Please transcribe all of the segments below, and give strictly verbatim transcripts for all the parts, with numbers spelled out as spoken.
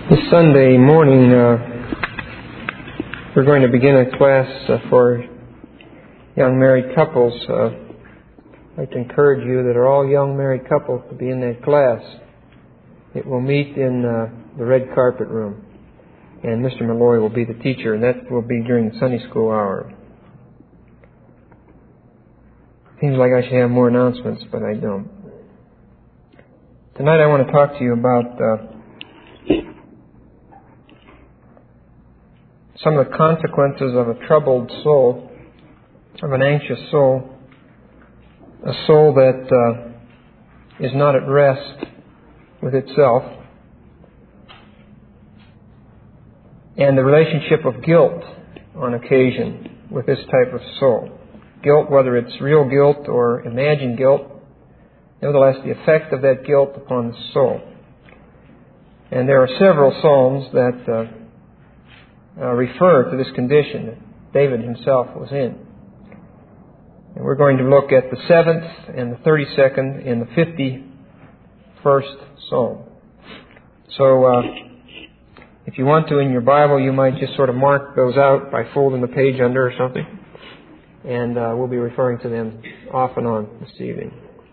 This Sunday morning, uh, we're going to begin a class uh, for young married couples. Uh, I'd like to encourage you that are all young married couples to be in that class. It will meet in uh, the red carpet room, and Mister Malloy will be the teacher, and that will be during the Sunday school hour. Seems like I should have more announcements, but I don't. Tonight I want to talk to you about uh, some of the consequences of a troubled soul, of an anxious soul, a soul that uh, is not at rest with itself, and the relationship of guilt on occasion with this type of soul. Guilt, whether it's real guilt or imagined guilt, nevertheless the effect of that guilt upon the soul. And there are several psalms that uh, Uh, refer to this condition that David himself was in. And we're going to look at the seventh and the thirty-second and the fifty-first Psalm. So uh, if you want to in your Bible, you might just sort of mark those out by folding the page under or something. And uh, we'll be referring to them off and on this evening.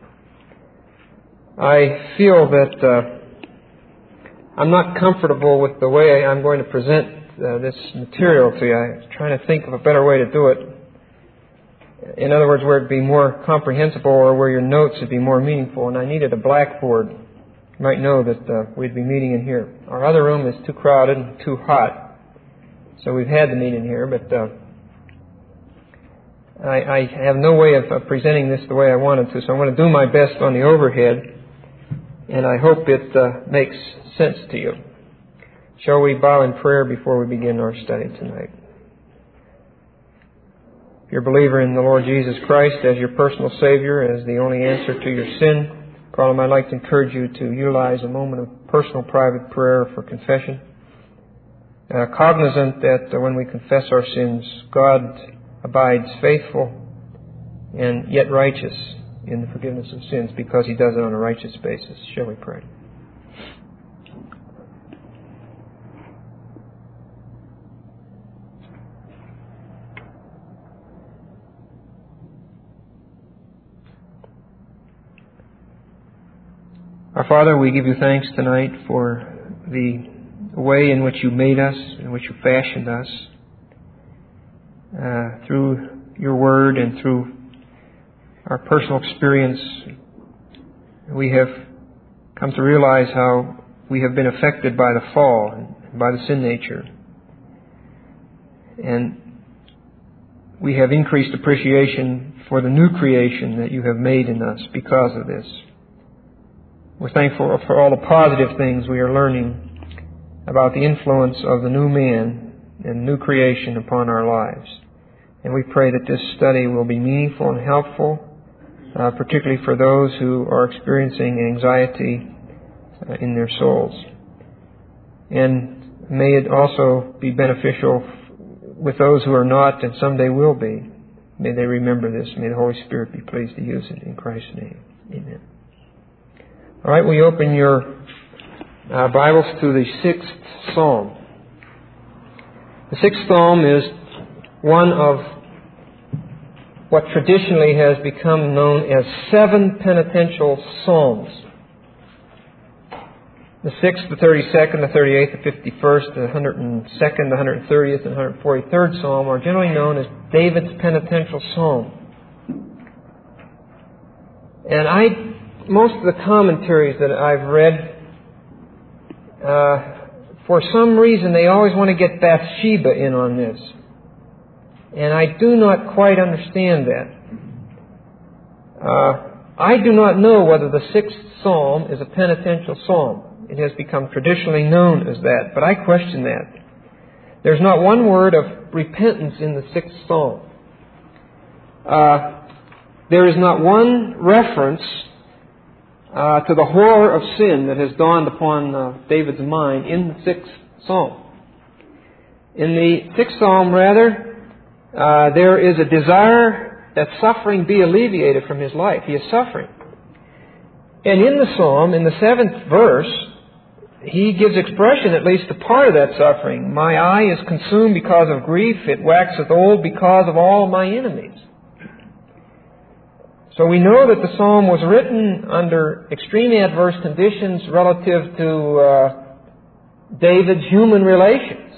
I feel that uh, I'm not comfortable with the way I'm going to present Uh, this material to you. I'm trying to think of a better way to do it. In other words, where it'd be more comprehensible or where your notes would be more meaningful. And I needed a blackboard. You might know that uh, we'd be meeting in here. Our other room is too crowded and too hot. So we've had to meet in here. But uh, I, I have no way of uh, presenting this the way I wanted to. So I'm going to do my best on the overhead. And I hope it uh, makes sense to you. Shall we bow in prayer before we begin our study tonight? If you're a believer in the Lord Jesus Christ as your personal Savior, as the only answer to your sin problem, I'd like to encourage you to utilize a moment of personal private prayer for confession. Uh, cognizant that uh, when we confess our sins, God abides faithful and yet righteous in the forgiveness of sins because He does it on a righteous basis. Shall we pray? Our Father, we give you thanks tonight for the way in which you made us, in which you fashioned us, uh, through your word and through our personal experience. We have come to realize how we have been affected by the fall and by the sin nature. And we have increased appreciation for the new creation that you have made in us because of this. We're thankful for all the positive things we are learning about the influence of the new man and new creation upon our lives. And we pray that this study will be meaningful and helpful, uh, particularly for those who are experiencing anxiety uh, in their souls. And may it also be beneficial with those who are not and someday will be. May they remember this. May the Holy Spirit be pleased to use it in Christ's name. Amen. All right, we open your uh, Bibles to the sixth Psalm. The sixth Psalm is one of what traditionally has become known as seven penitential Psalms. The sixth, the thirty-second, the thirty-eighth, the fifty-first, the one hundred second, the one hundred thirtieth, and one hundred forty-third Psalm are generally known as David's penitential Psalm. And I Most of the commentaries that I've read, uh, for some reason they always want to get Bathsheba in on this. And I do not quite understand that. Uh, I do not know whether the sixth Psalm is a penitential psalm. It has become traditionally known as that, but I question that. There's not one word of repentance in the sixth Psalm. Uh, there is not one reference Uh, to the horror of sin that has dawned upon uh, David's mind in the sixth Psalm. In the sixth Psalm, rather, uh, there is a desire that suffering be alleviated from his life. He is suffering. And in the Psalm, in the seventh verse, he gives expression at least to part of that suffering. My eye is consumed because of grief. It waxeth old because of all my enemies. So we know that the psalm was written under extreme adverse conditions relative to uh, David's human relations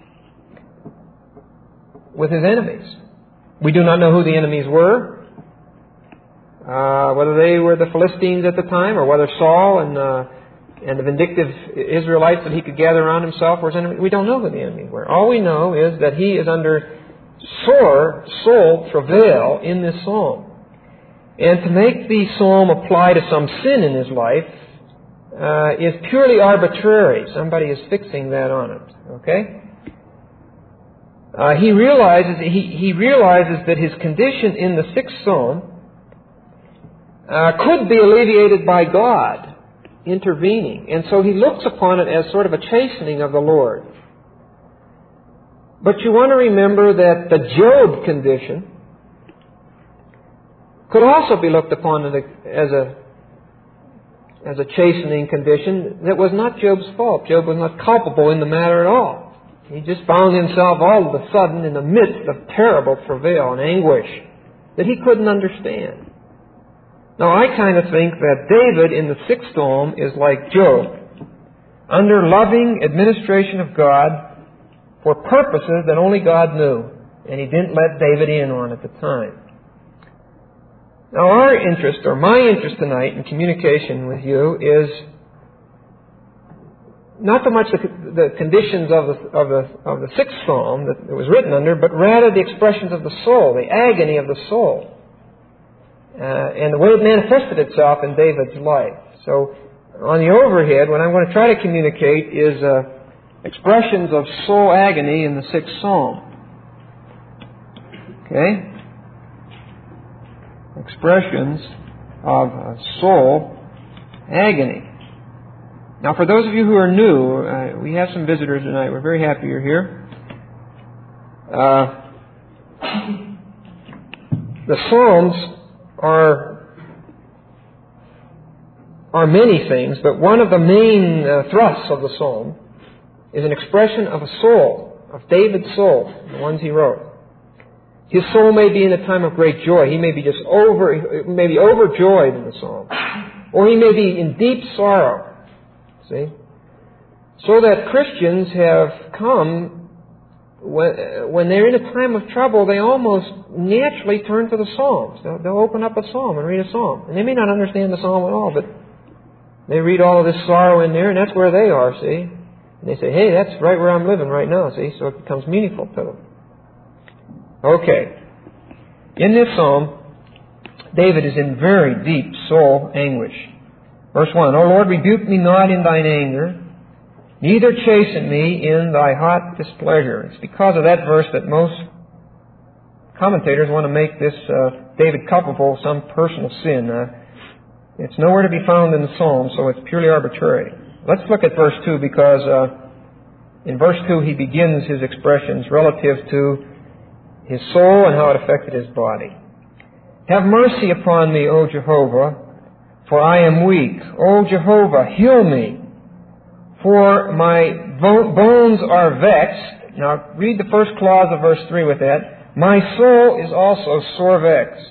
with his enemies. We do not know who the enemies were, uh, whether they were the Philistines at the time or whether Saul and uh, and the vindictive Israelites that he could gather around himself were his enemies. We don't know who the enemies were. All we know is that he is under sore soul travail in this psalm. And to make the psalm apply to some sin in his life uh, is purely arbitrary. Somebody is fixing that on it. Okay? Uh, he realizes he, he realizes that his condition in the sixth psalm uh, could be alleviated by God intervening, and so he looks upon it as sort of a chastening of the Lord. But you want to remember that the Job condition could also be looked upon as a as a chastening condition that was not Job's fault. Job was not culpable in the matter at all. He just found himself all of a sudden in the midst of terrible travail and anguish that he couldn't understand. Now, I kind of think that David in the sixth psalm is like Job, under loving administration of God for purposes that only God knew, and he didn't let David in on at the time. Now, our interest, or my interest tonight in communication with you is not so much the, the conditions of the, of, the, of the sixth psalm that it was written under, but rather the expressions of the soul, the agony of the soul. Uh, and the way it manifested itself in David's life. So, on the overhead, what I'm going to try to communicate is uh, expressions of soul agony in the sixth psalm. Okay? Expressions of uh, soul agony. Now, for those of you who are new, uh, we have some visitors tonight. We're very happy you're here. Uh, the Psalms are are many things, but one of the main uh, thrusts of the psalm is an expression of a soul, of David's soul, the ones he wrote. His soul may be in a time of great joy. He may be just over, may be overjoyed in the psalm, or he may be in deep sorrow. See, so that Christians have come. When, when they're in a time of trouble, they almost naturally turn to the Psalms. They'll, they'll open up a psalm and read a psalm. And they may not understand the psalm at all, but they read all of this sorrow in there, and that's where they are, see? And they say, hey, that's right where I'm living right now, see? So it becomes meaningful to them. Okay. In this psalm, David is in very deep soul anguish. Verse one, O Lord, rebuke me not in thine anger, neither chasten me in thy hot displeasure. It's because of that verse that most commentators want to make this uh, David culpable of some personal sin. Uh, it's nowhere to be found in the Psalms, so it's purely arbitrary. Let's look at verse two, because uh, in verse two he begins his expressions relative to his soul and how it affected his body. Have mercy upon me, O Jehovah, for I am weak. O Jehovah, heal me, for my bones are vexed. Now, read the first clause of verse three with that. My soul is also sore vexed.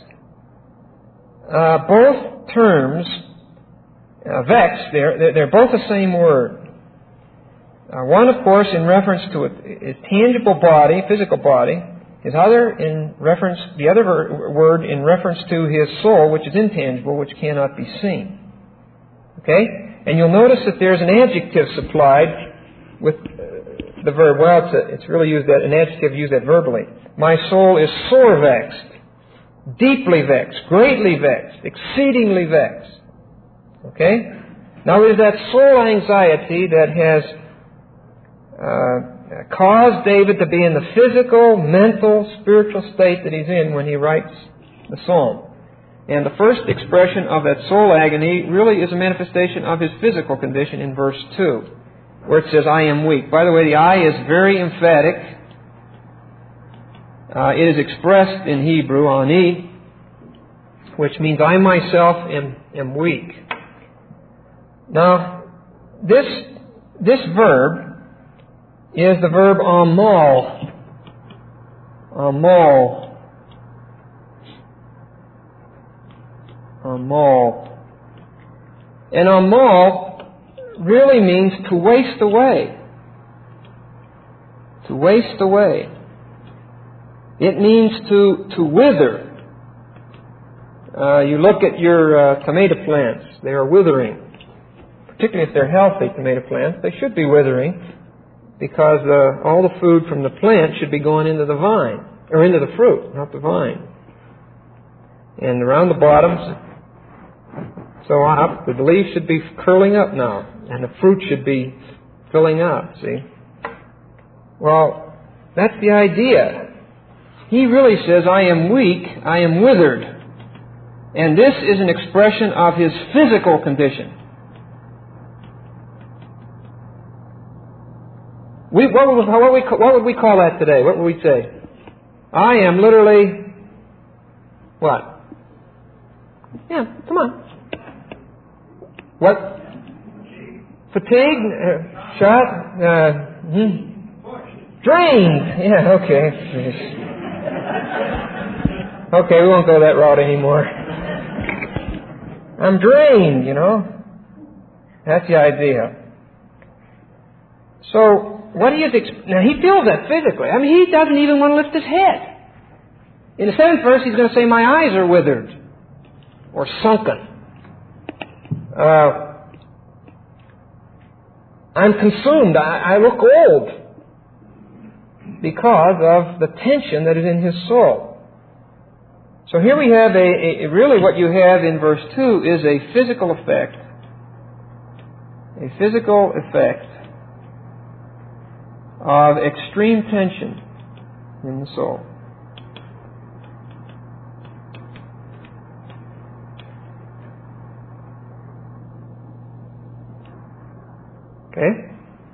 Uh, both terms, uh, vexed, they're, they're both the same word. Uh, one, of course, in reference to a, a tangible body, physical body. His other in reference, the other ver- word in reference to his soul, which is intangible, which cannot be seen. Okay? And you'll notice that there's an adjective supplied with uh, the verb. Well, it's, a, it's really used that, an adjective used that verbally. My soul is sore vexed, deeply vexed, greatly vexed, exceedingly vexed. Okay? Now, it is that soul anxiety that has uh, caused David to be in the physical, mental, spiritual state that he's in when he writes the psalm. And the first expression of that soul agony really is a manifestation of his physical condition in verse two, where it says, I am weak. By the way, the I is very emphatic. Uh, it is expressed in Hebrew, ani, which means I myself am, am weak. Now, this this verb is the verb amal. Amal. Amal. And amal really means to waste away. To waste away. It means to, to wither. Uh, you look at your uh, tomato plants. They are withering. Particularly if they're healthy tomato plants, they should be withering because uh, all the food from the plant should be going into the vine, or into the fruit, not the vine. And around the bottoms, so up, the leaves should be curling up now, and the fruit should be filling up, see? Well, that's the idea. He really says, I am weak, I am withered. And this is an expression of his physical condition. We, what, would, what, we, what would we call that today? What would we say? I am literally, what? Yeah, come on. What? Fatigued? Uh, shot? Uh, hmm. Drained. Yeah, okay. Okay, we won't go that route anymore. I'm drained, you know. That's the idea. So, what he is... Exp- now, he feels that physically. I mean, he doesn't even want to lift his head. In the seventh verse, he's going to say, my eyes are withered. Or sunken. Uh, I'm consumed. I, I look old. Because of the tension that is in his soul. So here we have a, a, really what you have in verse two is a physical effect. A physical effect of extreme tension in the soul. Okay?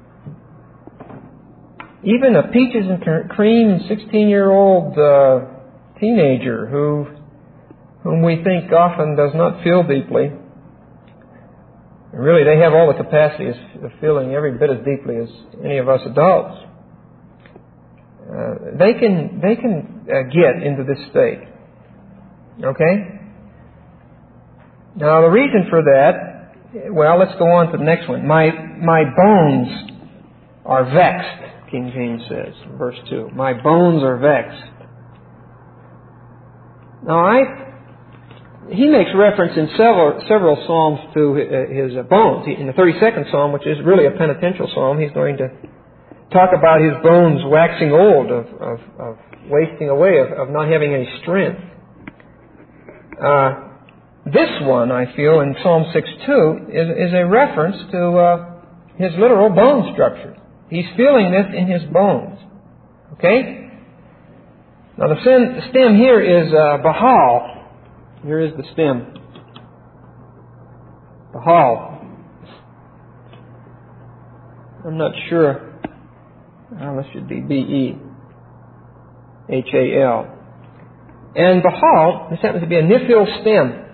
Even a peaches and cream sixteen-year-old uh, teenager who, whom we think often does not feel deeply, really they have all the capacity of feeling every bit as deeply as any of us adults. Uh, they can they can uh, get into this state. Okay? Now the reason for that, well, let's go on to the next one. My my bones are vexed. King James says, verse two, my bones are vexed. Now, I, he makes reference in several several psalms to his bones. In the thirty-second psalm, which is really a penitential psalm, he's going to talk about his bones waxing old, of, of, of wasting away, of, of not having any strength. Uh, this one, I feel, in Psalm six two, is, is a reference to uh, his literal bone structure. He's feeling this in his bones. Okay? Now the stem, the stem here is uh, Bahal. Here is the stem. Bahal. I'm not sure. Oh, this should be B E H A L. And Bahal, this happens to be a Nifil stem.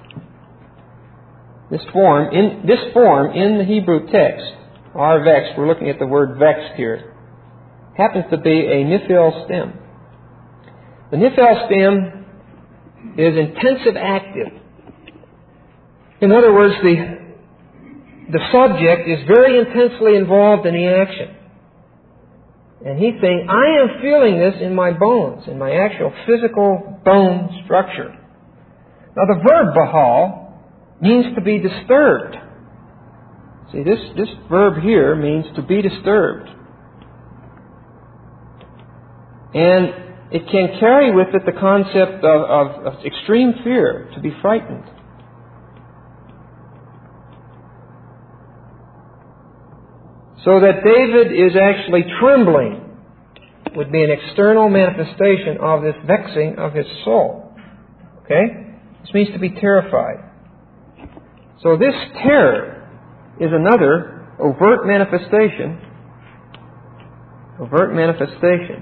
This form, in this form in the Hebrew text, are vexed. We're looking at the word vexed here. Happens to be a Nifil stem. The Nifil stem is intensive active. In other words, the, the subject is very intensely involved in the action. And he's saying, I am feeling this in my bones, in my actual physical bone structure. Now the verb bahal means to be disturbed. See, this, this verb here means to be disturbed. And it can carry with it the concept of, of, of extreme fear, to be frightened. So that David is actually trembling would be an external manifestation of this vexing of his soul. Okay? This means to be terrified. So this terror is another overt manifestation, overt manifestation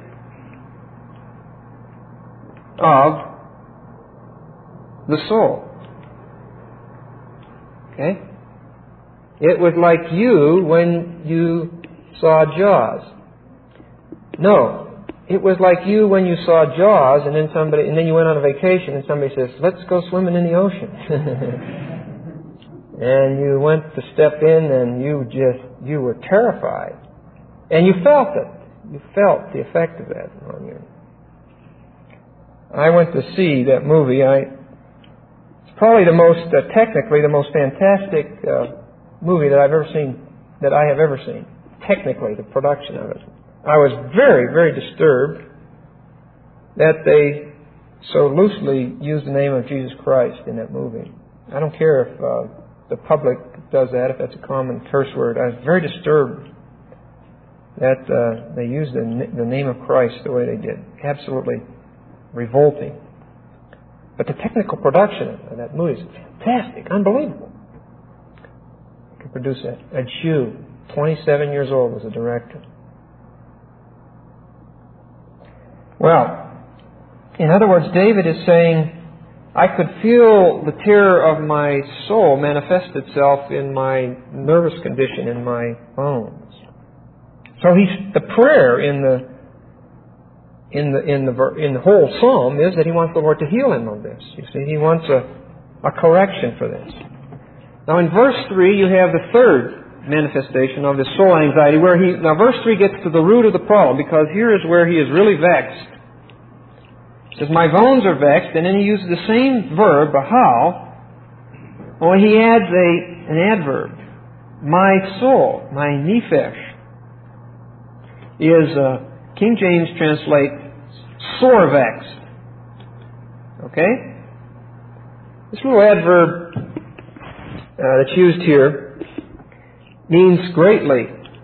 of the soul. Okay? It was like you when you saw Jaws. No, it was like you when you saw Jaws, and then somebody, and then you went on a vacation, and somebody says, "Let's go swimming in the ocean." And you went to step in, and you just you were terrified, and you felt it. You felt the effect of that on you. I went to see that movie. I it's probably the most uh, technically the most fantastic uh, movie that I've ever seen, that I have ever seen. Technically, the production of it. I was very, very disturbed that they so loosely used the name of Jesus Christ in that movie. I don't care if uh, the public does that, if that's a common curse word. I was very disturbed that uh, they used the, the name of Christ the way they did. Absolutely revolting. But the technical production of that movie is fantastic, unbelievable. I could produce that. A Jew, twenty-seven years old, was a director. Well, in other words, David is saying, I could feel the terror of my soul manifest itself in my nervous condition, in my bones. So he's, the prayer in the in the in the in the whole psalm is that he wants the Lord to heal him of this. You see, he wants a a correction for this. Now, in verse three, you have the third manifestation of this soul anxiety, where he now verse three gets to the root of the problem, because here is where he is really vexed. It says, "My bones are vexed," and then he uses the same verb, bahal, only he adds a an adverb. My soul, my nephesh, is uh, King James translates sore vexed. Okay? This little adverb uh, that's used here means greatly,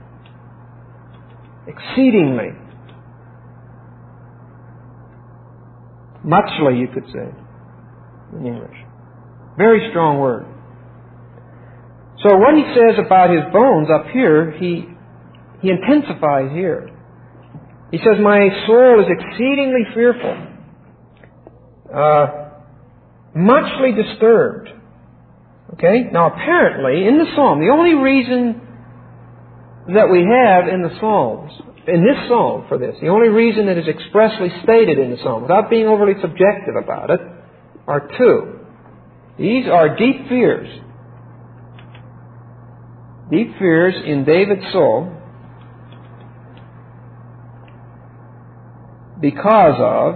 exceedingly, muchly, you could say, in English. Very strong word. So what he says about his bones up here, he he intensifies here. He says, "My soul is exceedingly fearful, uh, muchly disturbed." Okay? Now, apparently, in the Psalm, the only reason that we have in the Psalms, in this Psalm for this, the only reason that is expressly stated in the Psalm, without being overly subjective about it, are two. These are deep fears. Deep fears in David's soul because of,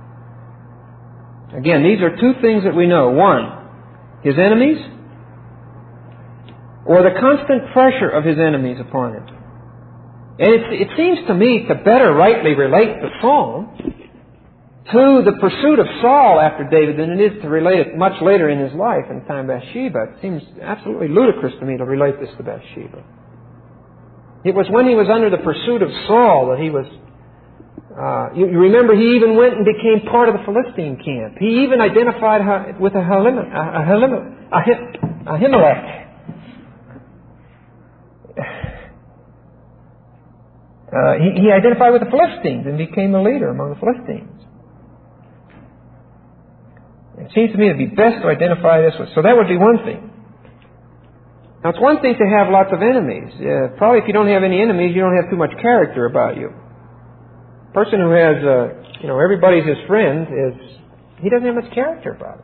again, these are two things that we know. One, his enemies, or the constant pressure of his enemies upon him. And it, it seems to me to better rightly relate the Psalm to the pursuit of Saul after David than it is to relate it much later in his life in the time of Bathsheba. It seems absolutely ludicrous to me to relate this to Bathsheba. It was when he was under the pursuit of Saul that he was... Uh, you, you remember he even went and became part of the Philistine camp. He even identified with Ahimelech. Uh, he, he identified with the Philistines and became a leader among the Philistines. It seems to me to be best to identify this with. So that would be one thing. Now, it's one thing to have lots of enemies. Uh, probably if you don't have any enemies, you don't have too much character about you. A person who has, uh, you know, everybody's his friend, is he doesn't have much character about him.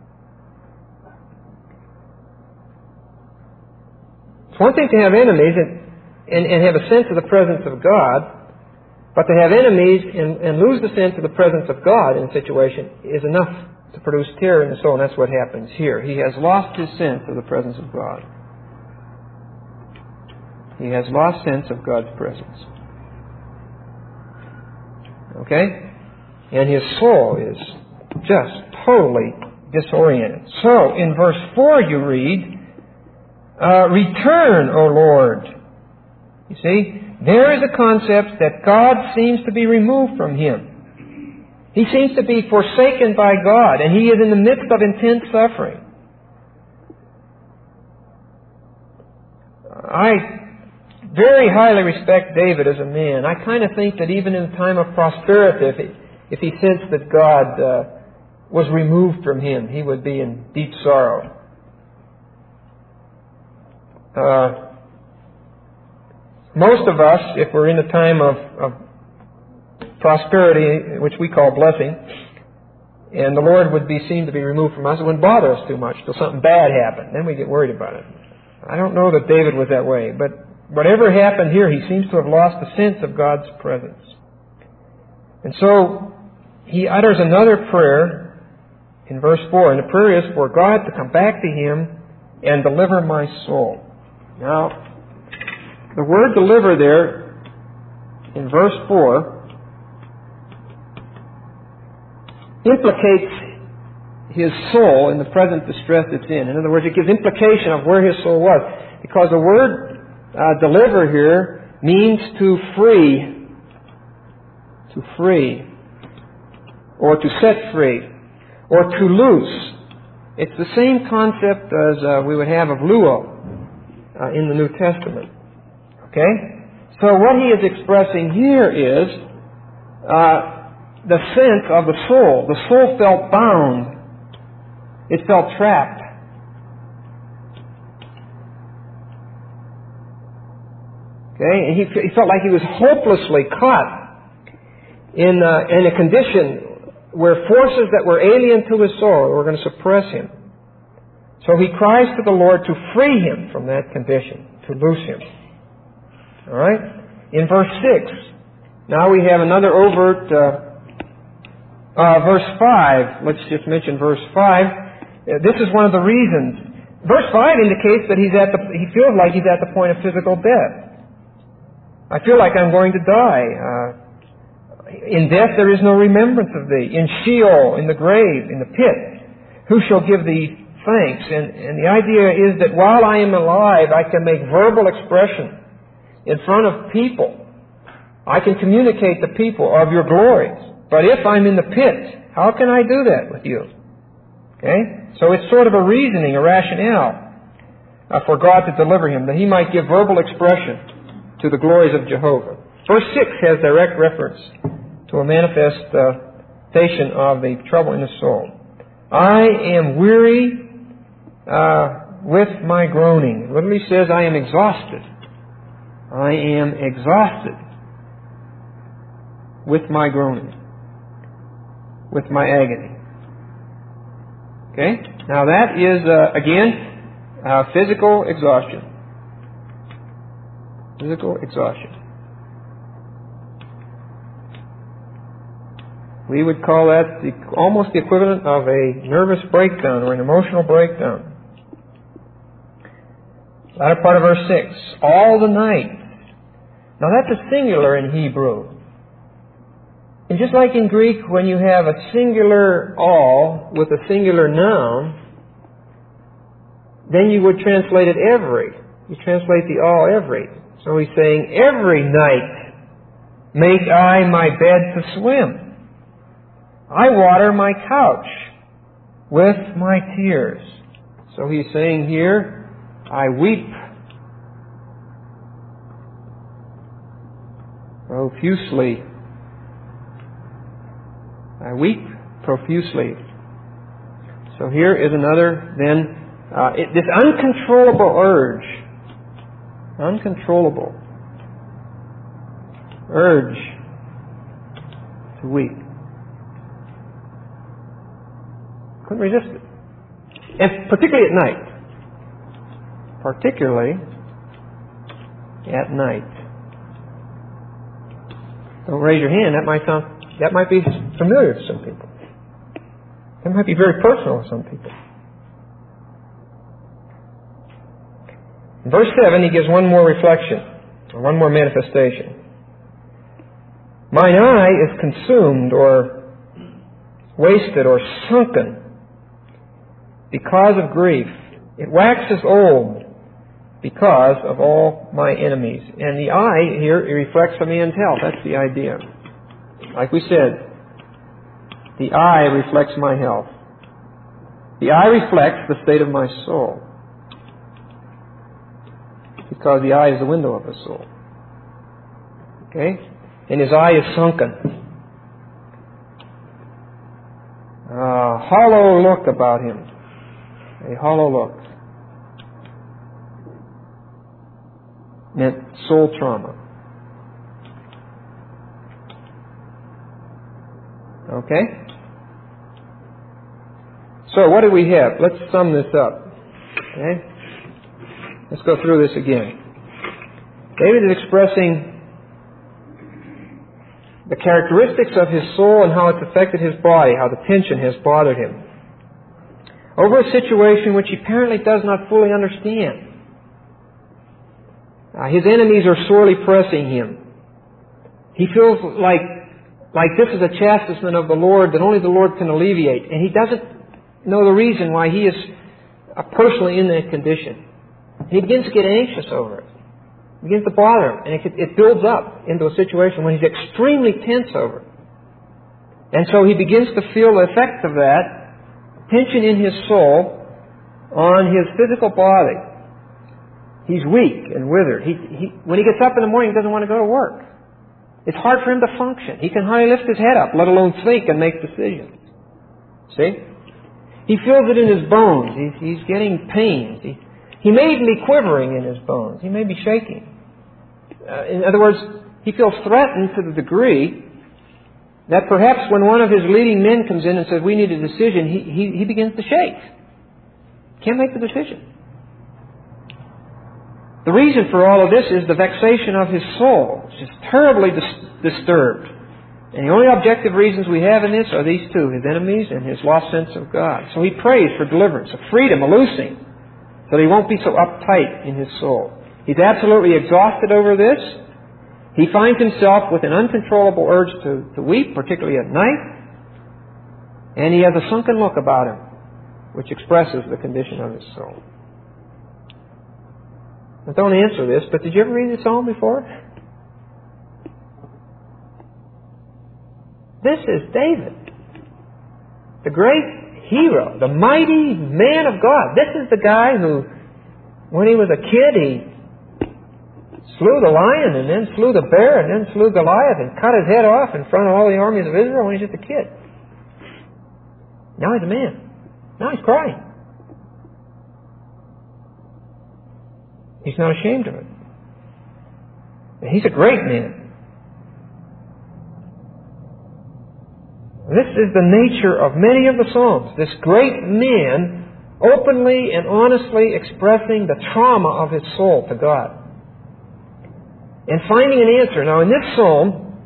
It's one thing to have enemies and, and, and have a sense of the presence of God, but to have enemies and, and lose the sense of the presence of God in a situation is enough to produce terror in the soul, and that's what happens here. He has lost his sense of the presence of God. He has lost sense of God's presence. Okay? And his soul is just totally disoriented. So, in verse four you read, uh, "Return, O Lord." You see, there is a concept that God seems to be removed from him. He seems to be forsaken by God, and he is in the midst of intense suffering. I very highly respect David as a man. I kind of think that even in a time of prosperity, if he, if he sensed that God uh, was removed from him, he would be in deep sorrow. Uh, most of us, if we're in a time of, of prosperity, which we call blessing, and the Lord would be seen to be removed from us, it wouldn't bother us too much till something bad happened. Then we get worried about it. I don't know that David was that way, but whatever happened here, he seems to have lost the sense of God's presence. And so he utters another prayer in verse four, and the prayer is for God to come back to him and deliver my soul. Now, the word deliver there in verse four implicates his soul in the present distress it's in. In other words, it gives implication of where his soul was. Because the word uh, deliver here means to free, to free, or to set free, or to loose. It's the same concept as uh, we would have of luo uh, in the New Testament. Okay? So what he is expressing here is uh, the sense of the soul. The soul felt bound. It felt trapped. Okay? And he, he felt like he was hopelessly caught in, uh, in a condition where forces that were alien to his soul were going to suppress him. So he cries to the Lord to free him from that condition, to loose him. All right? In verse six, now we have another overt, uh, uh, verse five. Let's just mention verse five. Uh, this is one of the reasons. Verse five indicates that he's at the, he feels like he's at the point of physical death. I feel like I'm going to die. Uh, in death there is no remembrance of thee. In Sheol, in the grave, in the pit, who shall give thee thanks? And, and the idea is that while I am alive, I can make verbal expression in front of people. I can communicate to people of your glories. But if I'm in the pit, how can I do that with you? Okay? So it's sort of a reasoning, a rationale uh, for God to deliver him, that he might give verbal expression to the glories of Jehovah. Verse six has direct reference to a manifestation of the trouble in the soul. I am weary uh, with my groaning. It literally says, I am exhausted. I am exhausted with my groaning, with my agony. Okay? Now that is, uh, again, uh, physical exhaustion. Physical exhaustion. We would call that the, almost the equivalent of a nervous breakdown or an emotional breakdown. Latter part of verse six. All the night. Now that's a singular in Hebrew. And just like in Greek, when you have a singular all with a singular noun, then you would translate it every. You translate the all every. So he's saying, every night make I my bed to swim. I water my couch with my tears. So he's saying here, I weep profusely. I weep profusely. So here is another, then, uh, it, this uncontrollable urge, uncontrollable urge to weep. Couldn't resist it. And particularly at night. Particularly at night. Don't raise your hand. That might sound, that might be familiar to some people. That might be very personal to some people. In verse seven, he gives one more reflection, or one more manifestation. Mine eye is consumed, or wasted, or sunken, because of grief. It waxes old because of all my enemies. And the eye here, it reflects a man's health. That's the idea. Like we said, the eye reflects my health. The eye reflects the state of my soul. Because the eye is the window of the soul. Okay? And his eye is sunken. A hollow look about him. A hollow look. meant soul trauma. Okay? So what do we have? Let's sum this up. Okay? Let's go through this again. David is expressing the characteristics of his soul and how it's affected his body, how the tension has bothered him, over a situation which he apparently does not fully understand. Uh, his enemies are sorely pressing him. He feels like, like this is a chastisement of the Lord that only the Lord can alleviate, and he doesn't know the reason why he is uh, personally in that condition. He begins to get anxious over it. It begins to bother him, and it, it builds up into a situation when he's extremely tense over it. And so he begins to feel the effect of that tension in his soul on his physical body. He's weak and withered. He, he, when he gets up in the morning, he doesn't want to go to work. It's hard for him to function. He can hardly lift his head up, let alone think and make decisions. See? He feels it in his bones. He's, he's getting pains. He, he may even be quivering in his bones. He may be shaking. Uh, in other words, he feels threatened to the degree that perhaps when one of his leading men comes in and says, we need a decision, he, he, he begins to shake. Can't make the decision. The reason for all of this is the vexation of his soul. It's just terribly dis- disturbed. And the only objective reasons we have in this are these two, his enemies and his lost sense of God. So he prays for deliverance, a freedom, a loosing, so that he won't be so uptight in his soul. He's absolutely exhausted over this. He finds himself with an uncontrollable urge to, to weep, particularly at night. And he has a sunken look about him, which expresses the condition of his soul. Now, don't answer this, but did you ever read the psalm before? This is David, the great hero, the mighty man of God. This is the guy who, when he was a kid, he slew the lion and then slew the bear and then slew Goliath and cut his head off in front of all the armies of Israel when he was just a kid. Now he's a man. Now he's crying. He's not ashamed of it. And he's a great man. This is the nature of many of the Psalms. This great man openly and honestly expressing the trauma of his soul to God. And finding an answer. Now in this psalm,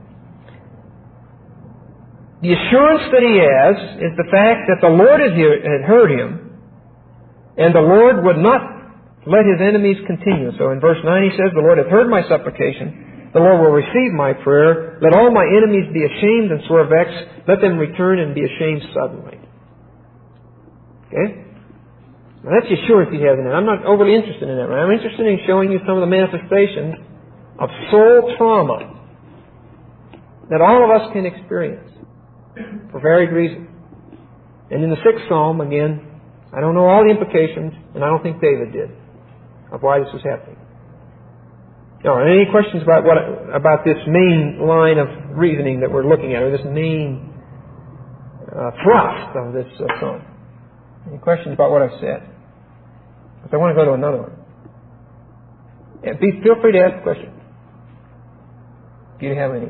the assurance that he has is the fact that the Lord had heard him, and the Lord would not let his enemies continue. So in verse nine he says, the Lord hath heard my supplication. The Lord will receive my prayer. Let all my enemies be ashamed and sore vexed. Let them return and be ashamed suddenly. Okay? Now that's the assurance he has in it. I'm not overly interested in that. Right? I'm interested in showing you some of the manifestations of soul trauma that all of us can experience for varied reasons. And in the sixth psalm, again, I don't know all the implications, and I don't think David did, of why this was happening. Now, any questions about what about this main line of reasoning that we're looking at, or this main uh, thrust of this uh, psalm? Any questions about what I've said? Because I want to go to another one. Yeah, be, feel free to ask a question. Do you have any?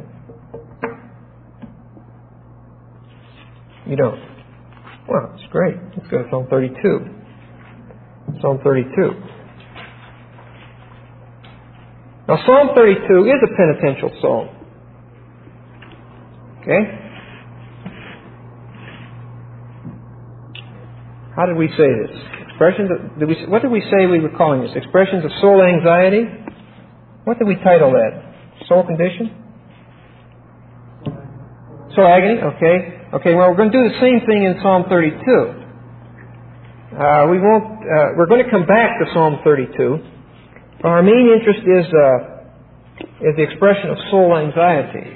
You don't? Well, that's great. Let's go to Psalm thirty-two. Psalm thirty-two. Now, Psalm thirty-two is a penitential psalm. Okay? How did we say this? Expressions of, did we, what did we say we were calling this? Expressions of soul anxiety? What did we title that? Soul condition? Soul agony? Okay. Okay, well, we're going to do the same thing in Psalm thirty-two. Uh, we won't, uh, we're going to come back to Psalm thirty-two. Our main interest is, uh, is the expression of soul anxiety.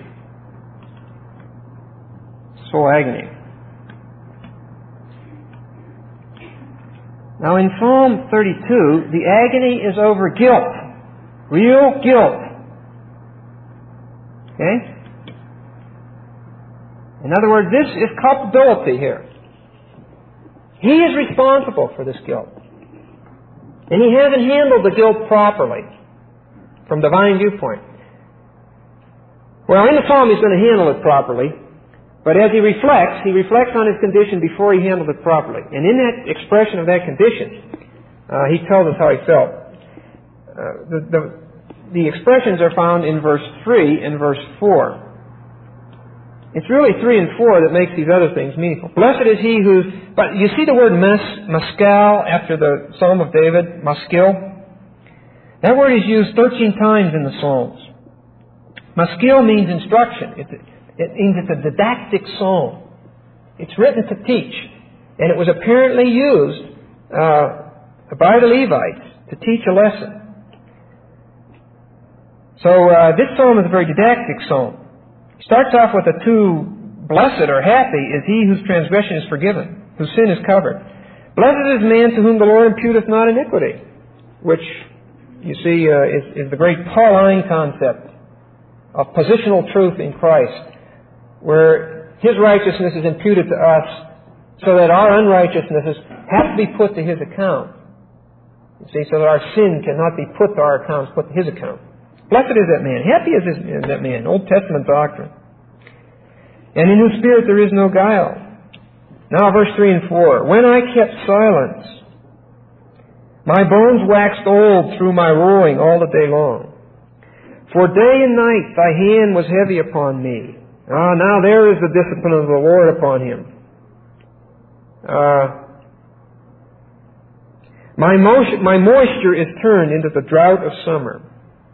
Soul agony. Now in Psalm thirty-two, the agony is over guilt. Real guilt. Okay? In other words, this is culpability here. He is responsible for this guilt. And he hasn't handled the guilt properly. from divine viewpoint. Well, in the psalm he's going to handle it properly, but as he reflects, he reflects on his condition before he handled it properly. And in that expression of that condition, uh, he tells us how he felt. Uh, the, the, the expressions are found in verse three and verse four. It's really three and four that makes these other things meaningful. Blessed is he who... But you see the word mas, maskal after the Psalm of David, maskil? That word is used thirteen times in the Psalms. Maskil means instruction. It, it means it's a didactic psalm. It's written to teach. And it was apparently used uh, by the Levites to teach a lesson. So uh, this psalm is a very didactic psalm. It starts off with the two, blessed or happy is he whose transgression is forgiven, whose sin is covered. Blessed is man to whom the Lord imputeth not iniquity, which, you see, uh, is, is the great Pauline concept of positional truth in Christ, where His righteousness is imputed to us so that our unrighteousnesses have to be put to His account. You see, so that our sin cannot be put to our account, put to His account. Blessed is that man. Happy is that man. Old Testament doctrine. And in whose spirit there is no guile. Now verse three and four. When I kept silence, my bones waxed old through my roaring all the day long. For day and night thy hand was heavy upon me. Ah, now there is the discipline of the Lord upon him. Uh, my, motion, my moisture is turned into the drought of summer.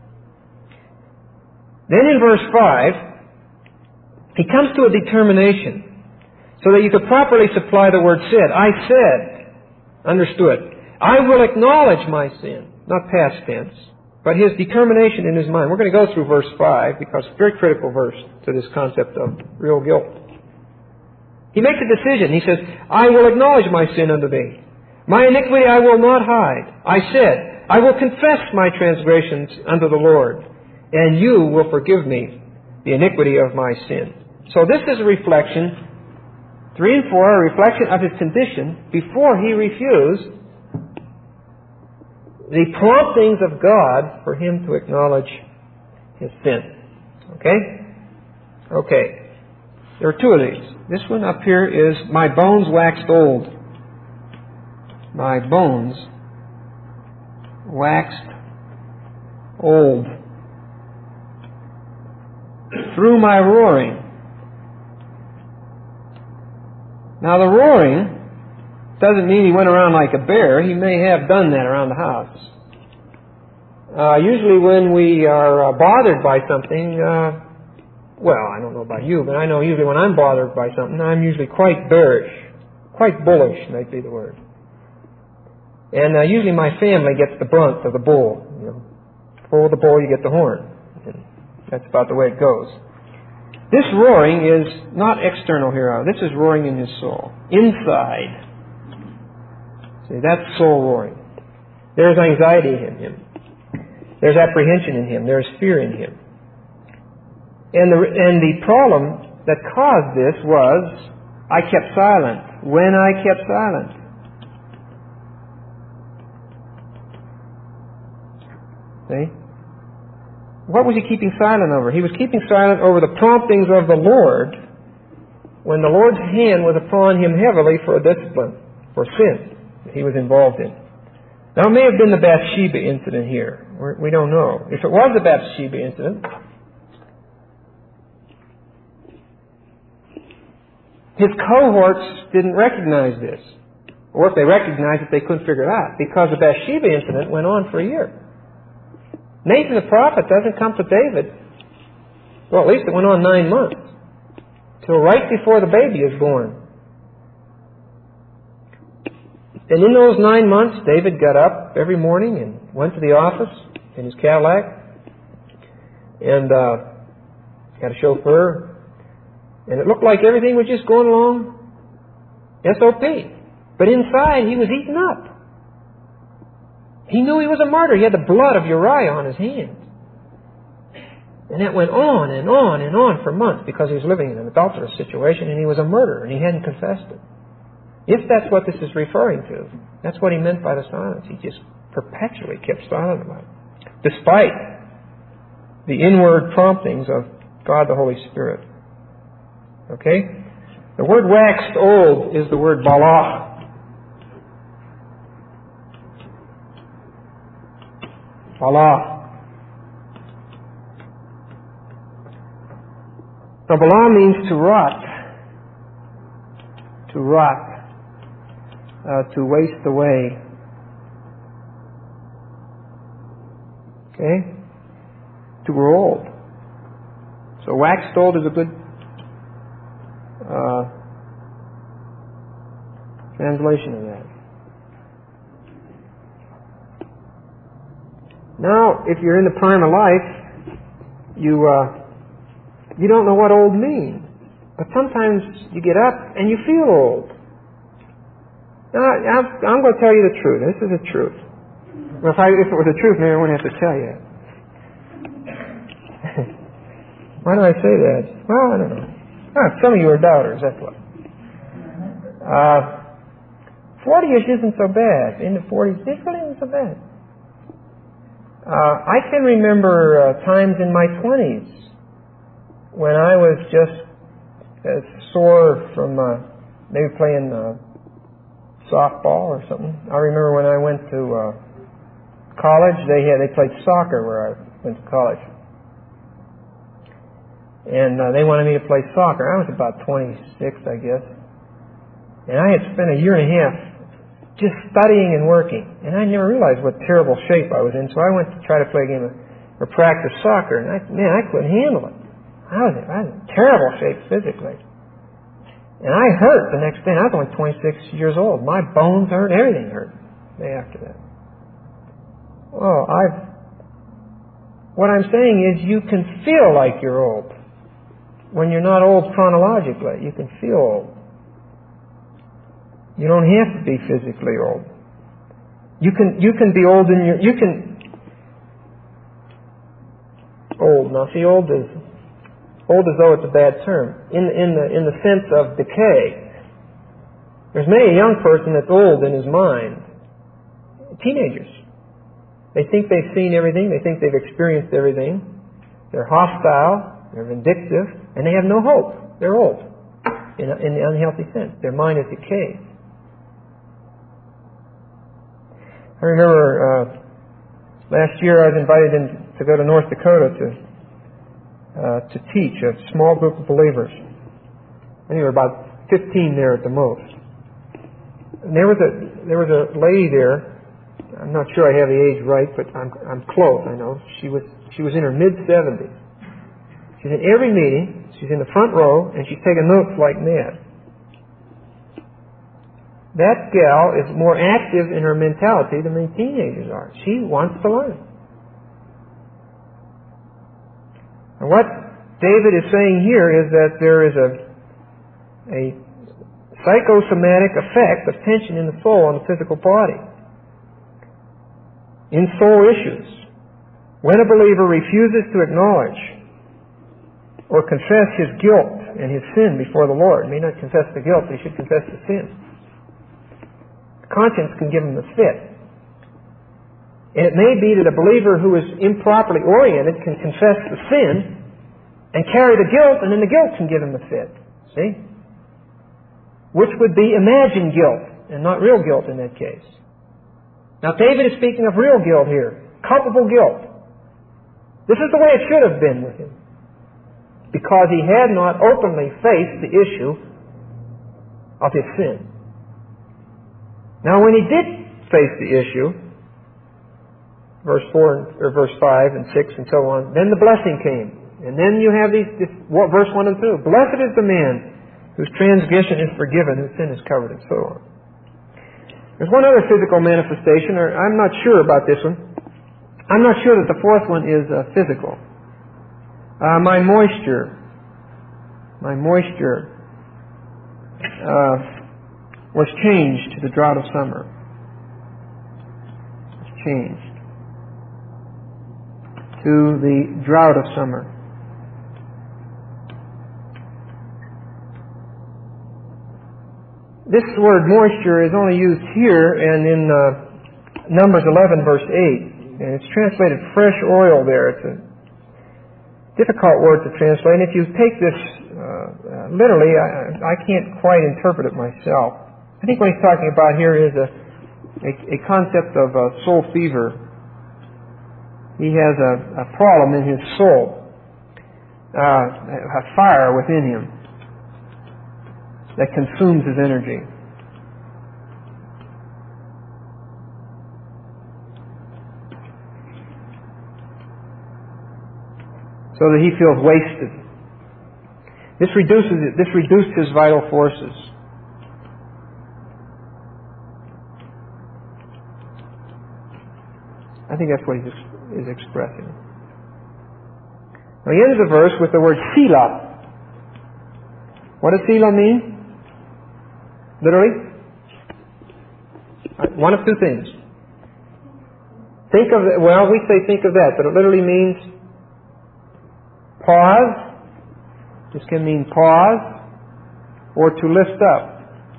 Then in verse five, he comes to a determination so that you could properly supply the word said. I said, understood, I will acknowledge my sin, not past tense. But his determination in his mind. We're going to go through verse five because it's a very critical verse to this concept of real guilt. He makes a decision. He says, I will acknowledge my sin unto thee. My iniquity I will not hide. I said, I will confess my transgressions unto the Lord, and you will forgive me the iniquity of my sin. So this is a reflection, three and four, a reflection of his condition before he refused the promptings of God for him to acknowledge his sin. Okay? Okay. There are two of these. This one up here is, my bones waxed old. My bones waxed old through my roaring. Now the roaring doesn't mean he went around like a bear. He may have done that around the house. Uh, usually when we are uh, bothered by something, uh, well, I don't know about you, but I know usually when I'm bothered by something, I'm usually quite bearish. Quite bullish, might be the word. And uh, usually my family gets the brunt of the bull. You know, pull the bull, you get the horn. And that's about the way it goes. This roaring is not external here. This is roaring in his soul. Inside. See, that's soul roaring. There's anxiety in him. There's apprehension in him. There's fear in him. And the, and the problem that caused this was, I kept silent. When I kept silent. See? What was he keeping silent over? He was keeping silent over the promptings of the Lord when the Lord's hand was upon him heavily for a discipline, for sin that he was involved in. Now, it may have been the Bathsheba incident here. We're, we don't know. If it was the Bathsheba incident, his cohorts didn't recognize this. Or if they recognized it, they couldn't figure it out because the Bathsheba incident went on for a year. Nathan the prophet doesn't come to David. Well, at least it went on nine months. Till right before the baby is born. And in those nine months, David got up every morning and went to the office in his Cadillac. And uh, got a chauffeur. And it looked like everything was just going along S O P. But inside, he was eaten up. He knew he was a martyr. He had the blood of Uriah on his hands. And that went on and on and on for months because he was living in an adulterous situation and he was a murderer and he hadn't confessed it. If that's what this is referring to, that's what he meant by the silence. He just perpetually kept silent about it. Despite the inward promptings of God the Holy Spirit. Okay? The word waxed old is the word bala. Bala. Now, bala means to rot. To rot. Uh, to waste away. Okay? To grow old. So waxed old is a good uh, translation of that. Now, if you're in the prime of life, you uh, you don't know what old means. But sometimes you get up and you feel old. Now, I'm, I'm going to tell you the truth. This is the truth. Well, if, I, if it was the truth, maybe I wouldn't have to tell you. Why do I say that? Well, I don't know. Ah, some of you are doubters, that's what. Uh, forty-ish isn't so bad. In the forties, it really isn't so bad. Uh, I can remember uh, times in my twenties when I was just as sore from uh, maybe playing uh, softball or something. I remember when I went to uh, college, they had they played soccer where I went to college. And uh, they wanted me to play soccer. I was about twenty-six, I guess. And I had spent a year and a half just studying and working. And I never realized what terrible shape I was in. So I went to try to play a game of, or practice soccer. And I, man, I couldn't handle it. I was, I was in terrible shape physically. And I hurt the next day. I was only twenty-six years old. My bones hurt. Everything hurt the day after that. Well, I've... What I'm saying is you can feel like you're old. When you're not old chronologically, you can feel old. You don't have to be physically old. You can you can be old in your you can old now. See, old is old as though it's a bad term in in the in the sense of decay. There's many a young person that's old in his mind. Teenagers, they think they've seen everything. They think they've experienced everything. They're hostile. They're vindictive, and they have no hope. They're old, in, a, in the unhealthy sense. Their mind is decayed. I remember uh, last year I was invited in to go to North Dakota to uh, to teach a small group of believers. I think there were about fifteen there at the most. And there was a there was a lady there. I'm not sure I have the age right, but I'm I'm close. I know she was she was in her mid seventies. She's in every meeting. She's in the front row, and she's taking notes like mad. That gal is more active in her mentality than many teenagers are. She wants to learn. And what David is saying here is that there is a, a psychosomatic effect of tension in the soul on the physical body. In soul issues, when a believer refuses to acknowledge or confess his guilt and his sin before the Lord. He may not confess the guilt, he should confess the sin. Conscience can give him the fit. And it may be that a believer who is improperly oriented can confess the sin and carry the guilt, and then the guilt can give him the fit. See? Which would be imagined guilt, and not real guilt in that case. Now David is speaking of real guilt here. Culpable guilt. This is the way it should have been with him. Because he had not openly faced the issue of his sin. Now when he did face the issue, verse four or verse five and six and so on, then the blessing came. And then you have these, this, what, verse one and two. Blessed is the man whose transgression is forgiven, whose sin is covered, and so on. There's one other physical manifestation, or I'm not sure about this one. I'm not sure that the fourth one is uh, physical. Uh, my moisture, my moisture uh, was changed to the drought of summer. It's changed to the drought of summer. This word moisture is only used here and in uh, Numbers eleven, verse eight, and it's translated fresh oil there. It's a difficult word to translate. And if you take this uh, uh, literally, I, I can't quite interpret it myself. I think what he's talking about here is a, a, a concept of uh, soul fever. He has a, a problem in his soul, uh, a fire within him that consumes his energy. So that he feels wasted. This reduces it. This reduced his vital forces. I think that's what he is expressing. Now he ends the verse with the word Selah. What does Selah mean? Literally? One of two things. Think of, well, we say think of that, but it literally means pause. This can mean pause or to lift up.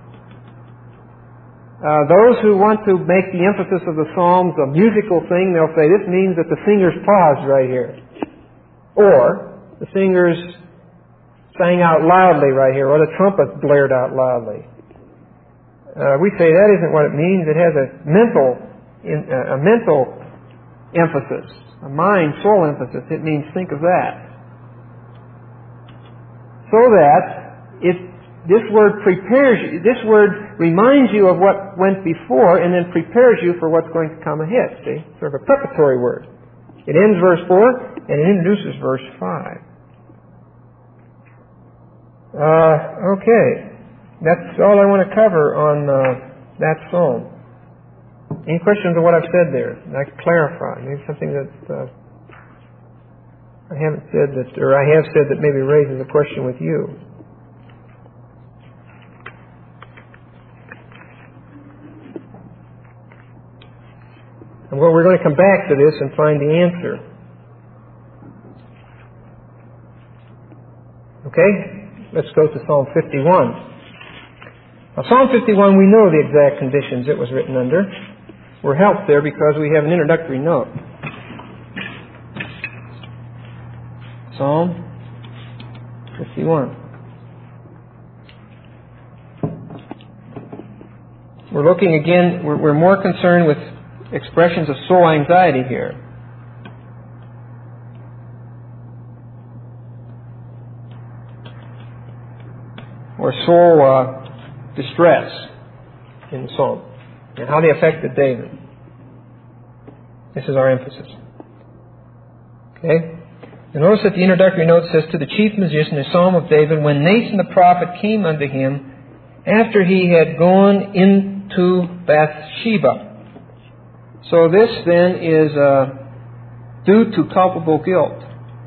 Uh, those who want to make the emphasis of the Psalms a musical thing, they'll say this means that the singers paused right here. Or the singers sang out loudly right here, or the trumpet blared out loudly. Uh, we say that isn't what it means. It has a mental, in, uh, a mental emphasis, a mind, soul emphasis. It means think of that. So that if this word prepares you, this word reminds you of what went before and then prepares you for what's going to come ahead. See? Sort of a preparatory word. It ends verse four and it introduces verse five. Uh, okay. That's all I want to cover on uh, that psalm. Any questions on what I've said there? I can clarify. Maybe something that uh, I haven't said that, or I have said that maybe raises a question with you. And well, we're going to come back to this and find the answer. Okay? Let's go to Psalm fifty-one. Now, Psalm fifty-one, we know the exact conditions it was written under. We're helped there because we have an introductory note. Psalm fifty-one. We're looking again, we're, we're more concerned with expressions of soul anxiety here. Or soul uh, distress in the psalm. And how they affected David. This is our emphasis. Okay? And notice that the introductory note says, to the chief musician, a psalm of David, when Nathan the prophet came unto him, after he had gone into Bathsheba. So this then is uh, due to culpable guilt.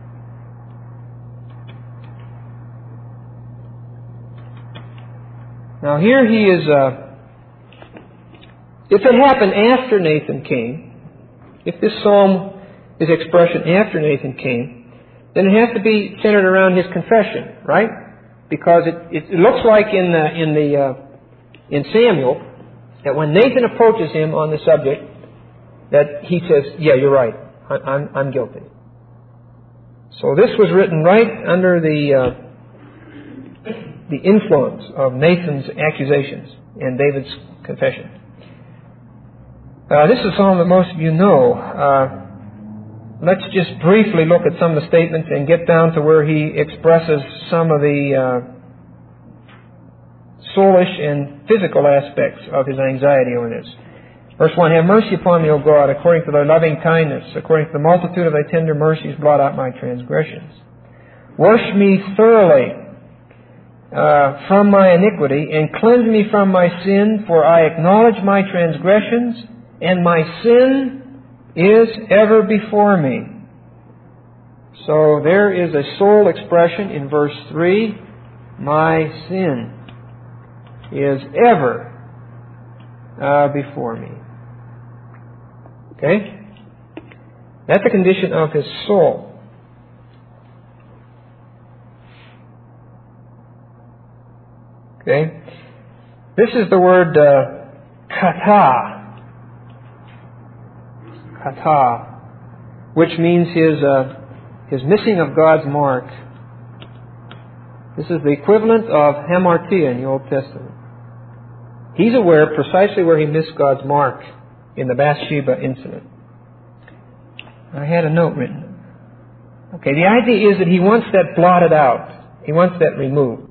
Now here he is, uh, if it happened after Nathan came, if this psalm is expression after Nathan came, then it has to be centered around his confession, right? Because it, it, it looks like in the, in the uh, in Samuel that when Nathan approaches him on the subject, that he says, "Yeah, you're right. I, I'm I'm guilty." So this was written right under the uh, the influence of Nathan's accusations and David's confession. Uh, this is a psalm that most of you know. Uh, Let's just briefly look at some of the statements and get down to where he expresses some of the uh, soulish and physical aspects of his anxiety over this. Verse one, have mercy upon me, O God, according to thy loving kindness, according to the multitude of thy tender mercies, blot out my transgressions. Wash me thoroughly uh, from my iniquity, and cleanse me from my sin, for I acknowledge my transgressions, and my sin is ever before me. So there is a soul expression in verse three. My sin is ever uh, before me. Okay? That's a condition of his soul. Okay? This is the word uh, kata. Kata, which means his uh, his missing of God's mark. This is the equivalent of hamartia in the Old Testament. He's aware precisely where he missed God's mark in the Bathsheba incident. I had a note written. Okay, the idea is that he wants that blotted out. He wants that removed.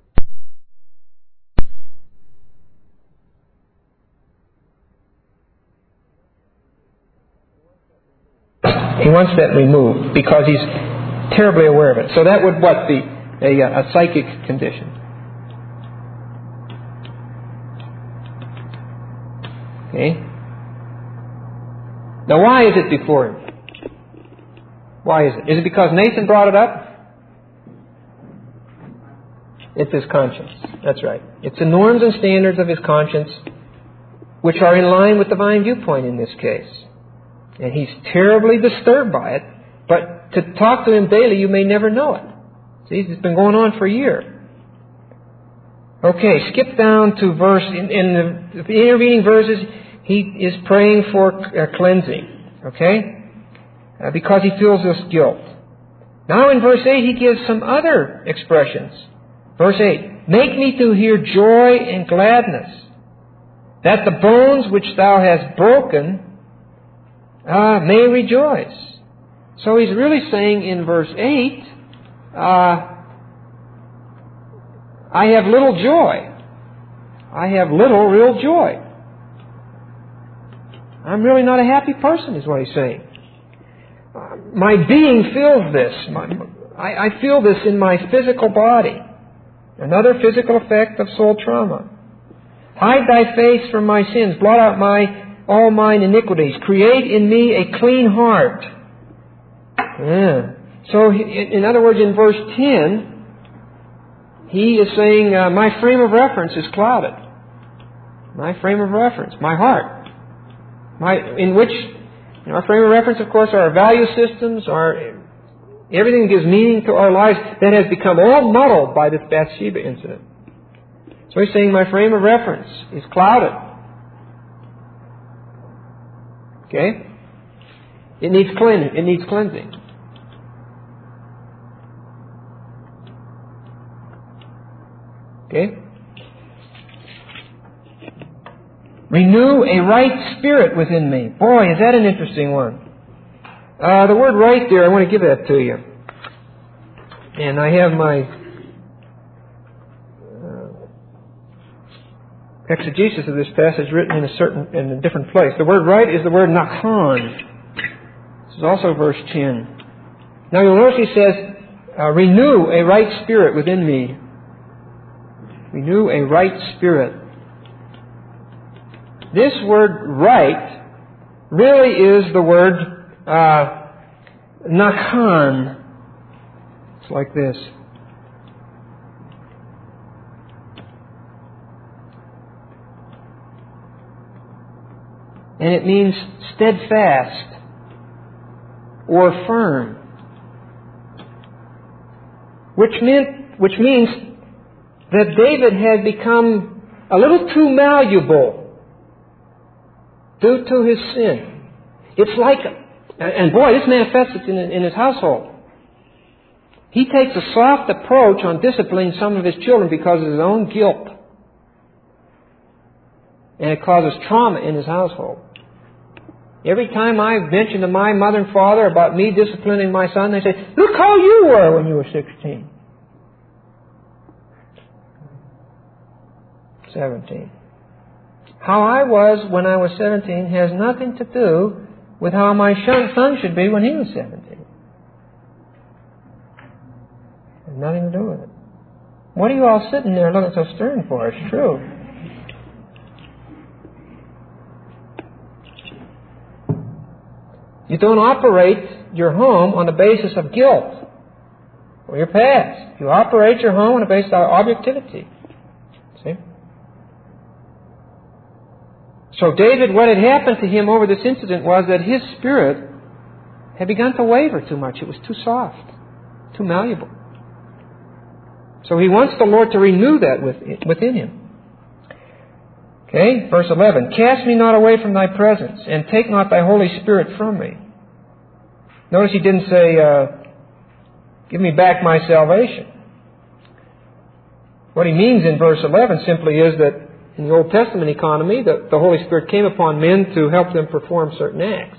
He wants that removed because he's terribly aware of it. So that would what be a, a psychic condition. Okay. Now, why is it before him? Why is it? Is it because Nathan brought it up? It's his conscience. That's right. It's the norms and standards of his conscience, which are in line with divine viewpoint in this case. And he's terribly disturbed by it. But to talk to him daily, you may never know it. See, it's been going on for a year. Okay, skip down to verse, in, in the, the intervening verses, he is praying for uh, cleansing. Okay? Uh, because he feels this guilt. Now in verse eight, he gives some other expressions. Verse eight, make me to hear joy and gladness, that the bones which thou hast broken Uh, may rejoice. So he's really saying in verse eight, uh, I have little joy. I have little real joy. I'm really not a happy person, is what he's saying. Uh, my being feels this. My, I, I feel this in my physical body. Another physical effect of soul trauma. Hide thy face from my sins. Blot out my all mine iniquities. Create in me a clean heart. Yeah. So, in other words, in verse ten, he is saying, uh, my frame of reference is clouded. My frame of reference, my heart. My, in which, you know, our frame of reference, of course, are our value systems, our, everything that gives meaning to our lives, that has become all muddled by this Bathsheba incident. So he's saying my frame of reference is clouded. Okay? It needs cleansing. It needs cleansing. Okay? Renew a right spirit within me. Boy, is that an interesting one. Uh, the word right there, I want to give that to you. And I have my uh, exegesis of this passage written in a certain, in a different place. The word right is the word nachan. This is also verse ten. Now you'll notice he says, uh, renew a right spirit within me. Renew a right spirit. This word right really is the word uh, nachan. It's like this. And it means steadfast or firm. Which meant, which means that David had become a little too malleable due to his sin. It's like, and boy, this manifests in, in his household. He takes a soft approach on disciplining some of his children because of his own guilt. And it causes trauma in his household. Every time I mention to my mother and father about me disciplining my son, they say, look how you were when you were sixteen. seventeen. How I was when I was seventeen has nothing to do with how my son should be when he was seventeen. Has nothing to do with it. What are you all sitting there looking so stern for? It's true. You don't operate your home on the basis of guilt or your past. You operate your home on the basis of objectivity. See? So David, what had happened to him over this incident was that his spirit had begun to waver too much. It was too soft, too malleable. So he wants the Lord to renew that within him. Okay, verse eleven. Cast me not away from thy presence, and take not thy Holy Spirit from me. Notice he didn't say, uh, Give me back my salvation. What he means in verse eleven simply is that in the Old Testament economy, the, the Holy Spirit came upon men to help them perform certain acts.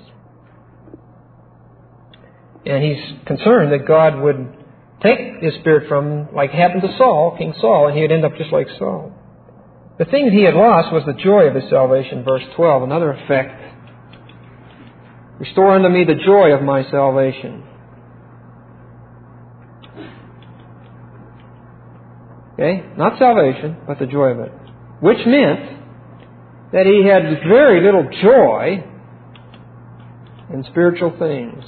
And he's concerned that God would take His Spirit from him, like happened to Saul, King Saul, and he would end up just like Saul. The thing that he had lost was the joy of his salvation, verse twelve, another effect. Restore unto me the joy of my salvation. Okay? Not salvation, but the joy of it. Which meant that he had very little joy in spiritual things.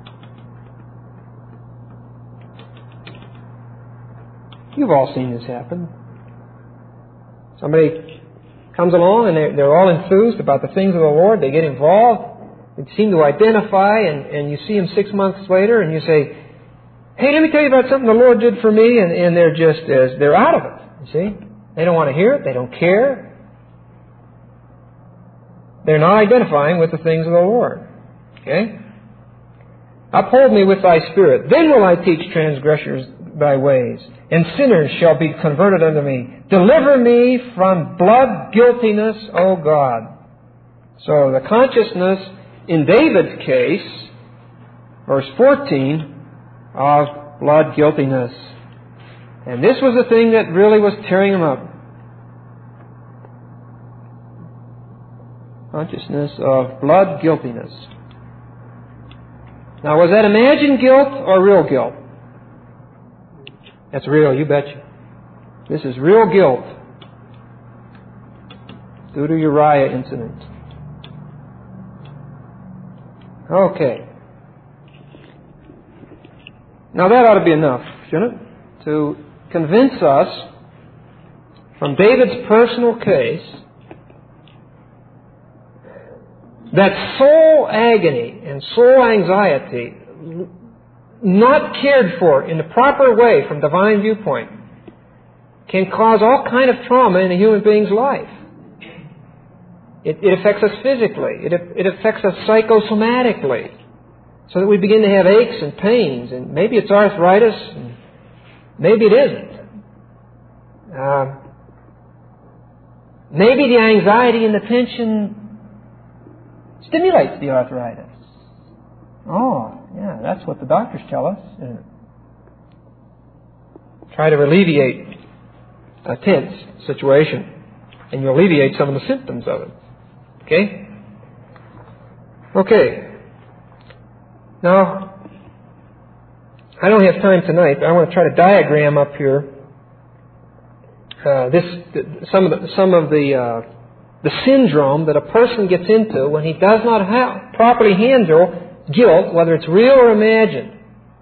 You've all seen this happen. Somebody comes along and they're, they're all enthused about the things of the Lord. They get involved. They seem to identify, and, and you see them six months later and you say, hey, let me tell you about something the Lord did for me, and, and they're just, as they're out of it, you see. They don't want to hear it. They don't care. They're not identifying with the things of the Lord. Okay? Uphold me with thy Spirit. Then will I teach transgressors thy ways, and sinners shall be converted unto me. Deliver me from blood guiltiness, O God. So the consciousness in David's case, verse fourteen, of blood guiltiness. And this was the thing that really was tearing him up. Consciousness of blood guiltiness. Now, was that imagined guilt or real guilt? That's real, you betcha. This is real guilt due to Uriah incident. Okay. Now that ought to be enough, shouldn't it? To convince us from David's personal case that soul agony and soul anxiety, not cared for in the proper way from divine viewpoint, can cause all kind of trauma in a human being's life. It, it affects us physically. It, it affects us psychosomatically. So that we begin to have aches and pains, and maybe it's arthritis, and maybe it isn't. Uh, maybe the anxiety and the tension stimulates the arthritis. Oh, yeah, that's what the doctors tell us. Uh, try to alleviate a tense situation, and you alleviate some of the symptoms of it. Okay? Okay. Now, I don't have time tonight, but I want to try to diagram up here uh, this some of the, some of the uh, the syndrome that a person gets into when he does not ha- properly handle guilt, whether it's real or imagined,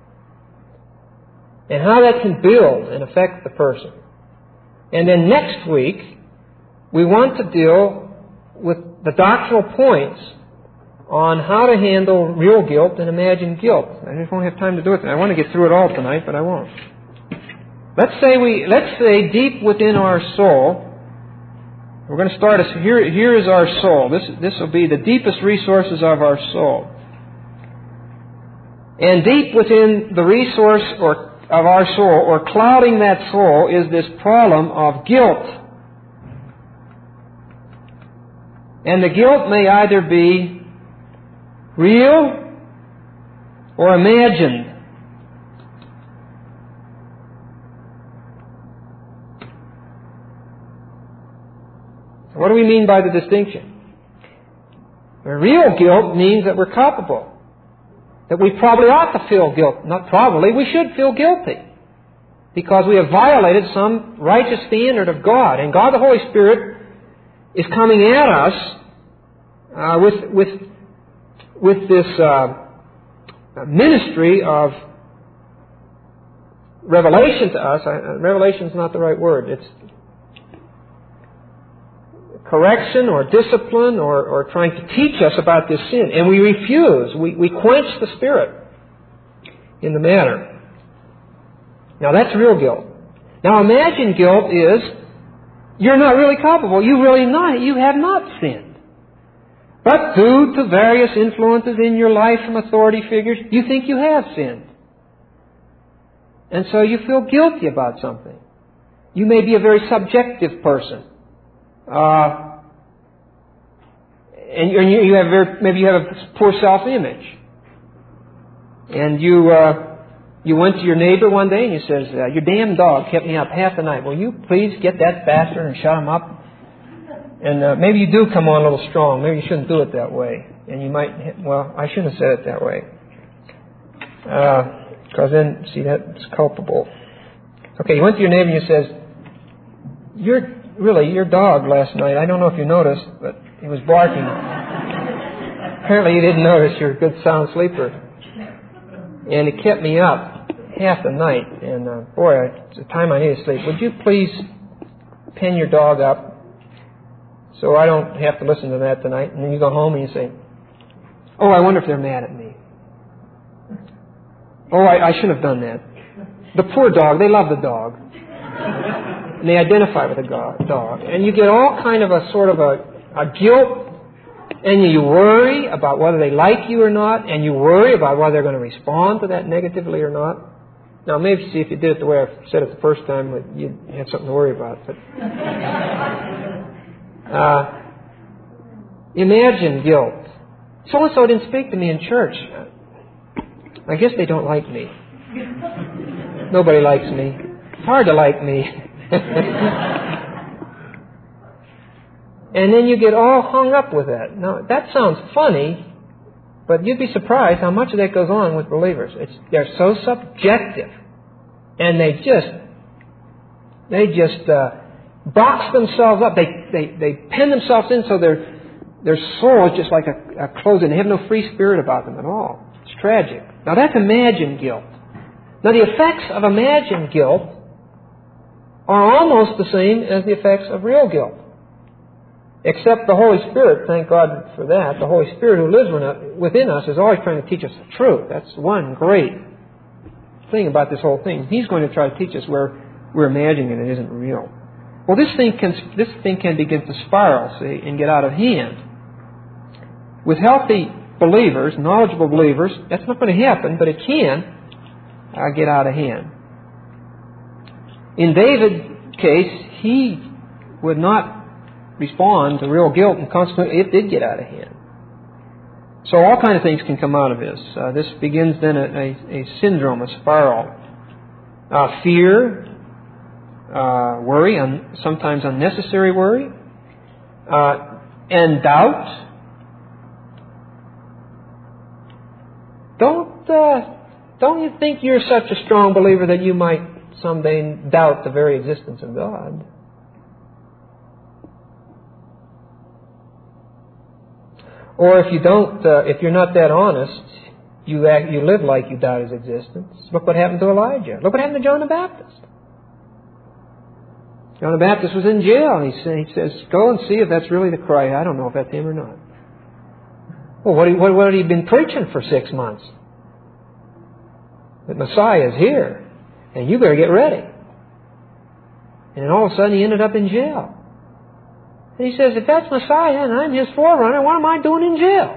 and how that can build and affect the person. And then next week, we want to deal with the doctrinal points on how to handle real guilt and imagined guilt. I just won't have time to do it. I want to get through it all tonight, but I won't. Let's say we, let's say deep within our soul, we're going to start. A, here, here is our soul. This, this will be the deepest resources of our soul. And deep within the resource or of our soul, or clouding that soul, is this problem of guilt. And the guilt may either be real or imagined. What do we mean by the distinction? Real guilt means that we're culpable, that we probably ought to feel guilt. Not probably, we should feel guilty, because we have violated some righteous standard of God. And God the Holy Spirit is coming at us uh, with with with this uh, ministry of revelation to us. Uh, revelation is not the right word. It's correction or discipline or, or trying to teach us about this sin. And we refuse. We, we quench the Spirit in the matter. Now that's real guilt. Now imagine guilt is you're not really culpable. You really not. You have not sinned. But due to various influences in your life from authority figures, you think you have sinned. And so you feel guilty about something. You may be a very subjective person. Uh, and you, you have very, maybe you have a poor self-image. And you uh, you went to your neighbor one day and you says, uh, your damn dog kept me up half the night. Will you please get that bastard and shut him up? And uh, maybe you do come on a little strong. Maybe you shouldn't do it that way. And you might, well, I shouldn't have said it that way. Because uh, then, see, that's culpable. Okay, you went to your neighbor and you says, Your really, your dog last night, I don't know if you noticed, but he was barking. Apparently you didn't notice. You're a good sound sleeper. And it kept me up half the night. And uh, boy, it's the time I need to sleep. Would you please pin your dog up so I don't have to listen to that tonight? And then you go home and you say, oh, I wonder if they're mad at me. Oh, I, I shouldn't have done that. The poor dog, they love the dog. And they identify with the dog. And you get all kind of a sort of a, a guilt, and you worry about whether they like you or not, and you worry about whether they're going to respond to that negatively or not. Now, maybe see if you did it the way I said it the first time, you'd have something to worry about. But uh, imagine guilt. So-and-so didn't speak to me in church. I guess they don't like me. Nobody likes me. It's hard to like me. And then you get all hung up with that. Now, that sounds funny, but you'd be surprised how much of that goes on with believers. It's, they're so subjective. And they just, they just uh, box themselves up. They, they, they pin themselves in so their, their soul is just like a, a closed, and they have no free spirit about them at all. It's tragic. Now, that's imagined guilt. Now, the effects of imagined guilt are almost the same as the effects of real guilt. Except the Holy Spirit, thank God for that, the Holy Spirit who lives within us is always trying to teach us the truth. That's one great thing about this whole thing. He's going to try to teach us where we're imagining it isn't real. Well, this thing can, this thing can begin to spiral, see, and get out of hand. With healthy believers, knowledgeable believers, that's not going to happen, but it can uh, get out of hand. In David's case, he would not respond to real guilt, and consequently it did get out of hand. So all kinds of things can come out of this. Uh, this begins then a, a, a syndrome, a spiral. Uh, fear, uh, worry, un, sometimes unnecessary worry, uh, and doubt. Don't uh, don't you think you're such a strong believer that you might someday doubt the very existence of God? Or if you don't, uh, if you're not that honest, you act, you live like you doubt His existence. Look what happened to Elijah. Look what happened to John the Baptist. John the Baptist was in jail, and he, say, he says, "Go and see if that's really the Christ. I don't know if that's him or not." Well, what, what, what had he been preaching for six months? That Messiah is here, and you better get ready. And then all of a sudden, he ended up in jail. And he says, if that's Messiah and I'm His forerunner, what am I doing in jail?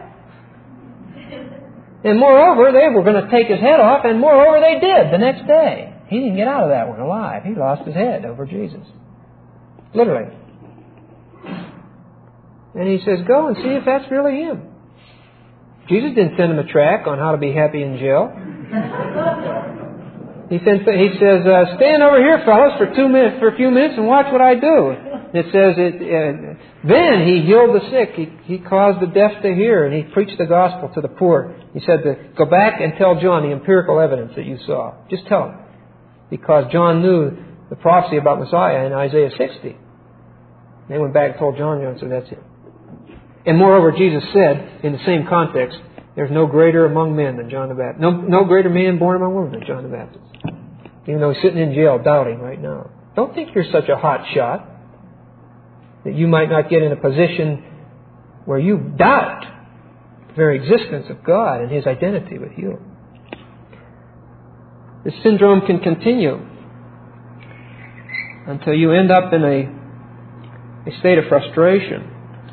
And moreover, they were going to take His head off, and moreover, they did the next day. He didn't get out of that one alive. He lost his head over Jesus. Literally. And he says, go and see if that's really Him. Jesus didn't send him a tract on how to be happy in jail. He, sent, he says, uh, stand over here, fellas, for two minutes, for a few minutes, and watch what I do. It says, it, uh, then He healed the sick. He, he caused the deaf to hear, and He preached the gospel to the poor. He said, to go back and tell John the empirical evidence that you saw. Just tell him. Because John knew the prophecy about Messiah in Isaiah sixty. They went back and told John, John said, that's it. And moreover, Jesus said, in the same context, there's no greater among men than John the Baptist. No, no greater man born among women than John the Baptist. Even though he's sitting in jail doubting right now. Don't think you're such a hot shot that you might not get in a position where you doubt the very existence of God and His identity with you. This syndrome can continue until you end up in a, a state of frustration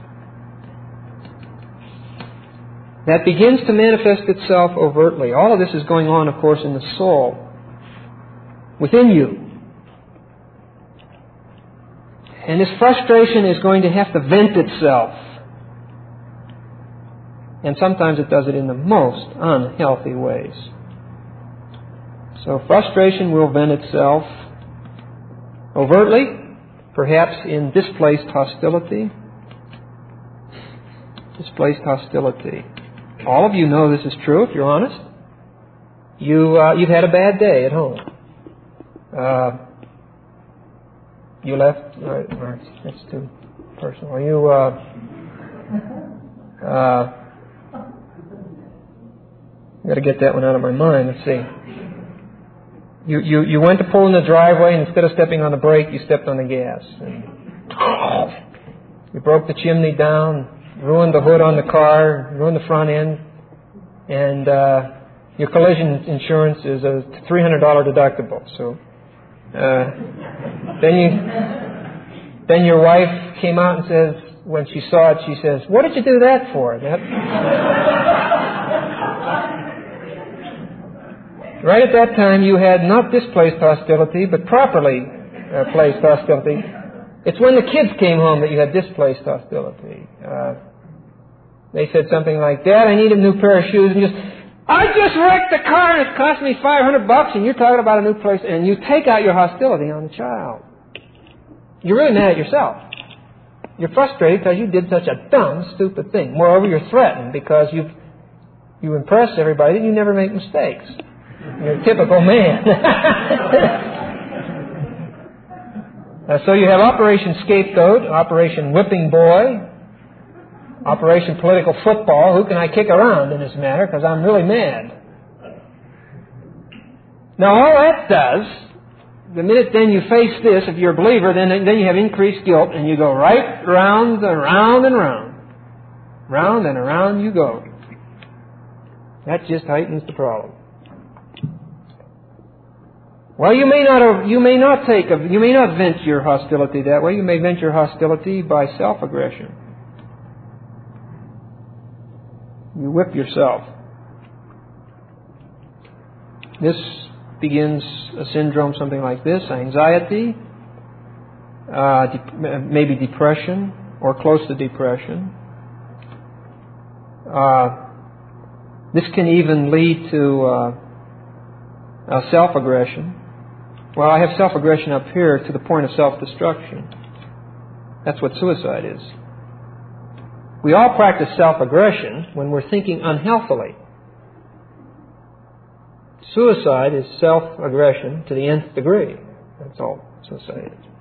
that begins to manifest itself overtly. All of this is going on, of course, in the soul. within you. And this frustration is going to have to vent itself. And sometimes it does it in the most unhealthy ways. So frustration will vent itself overtly, perhaps in displaced hostility. Displaced hostility. All of you know this is true, if you're honest. You, uh, you've had a bad day at home. Uh, you left... All right, all right, that's too personal. You... Uh, uh, I've got to get that one out of my mind. Let's see. You, you, you went to pull in the driveway, and instead of stepping on the brake, you stepped on the gas. And you broke the chimney down, ruined the hood on the car, ruined the front end, and uh, your collision insurance is a three hundred dollars deductible. So uh, then you, then your wife came out and says, when she saw it, she says, "What did you do that for?" That, right at that time, you had not displaced hostility, but properly uh, placed hostility. It's when the kids came home that you had displaced hostility. Uh, they said something like, "Dad, I need a new pair of shoes," and you just, "I just wrecked the car and it cost me five hundred bucks, and you're talking about a new place," and you take out your hostility on the child. You're really mad at yourself. You're frustrated because you did such a dumb, stupid thing. Moreover, you're threatened because you've you impress everybody that you never make mistakes. You're a typical man. uh, so you have Operation Scapegoat, Operation Whipping Boy, Operation Political Football. Who can I kick around in this matter? Because I'm really mad. Now all that does, the minute then you face this, if you're a believer, then, then you have increased guilt, and you go right round and round and round. Round and around you go. That just heightens the problem. Well, you may not you may not take a, you may not vent your hostility that way. You may vent your hostility by self-aggression. You whip yourself. This begins a syndrome something like this: anxiety, uh, de- maybe depression, or close to depression. Uh, this can even lead to uh, uh, self-aggression. Well, I have self-aggression up here to the point of self-destruction. That's what suicide is. We all practice self-aggression when we're thinking unhealthily. Suicide is self-aggression to the nth degree. That's all suicide is.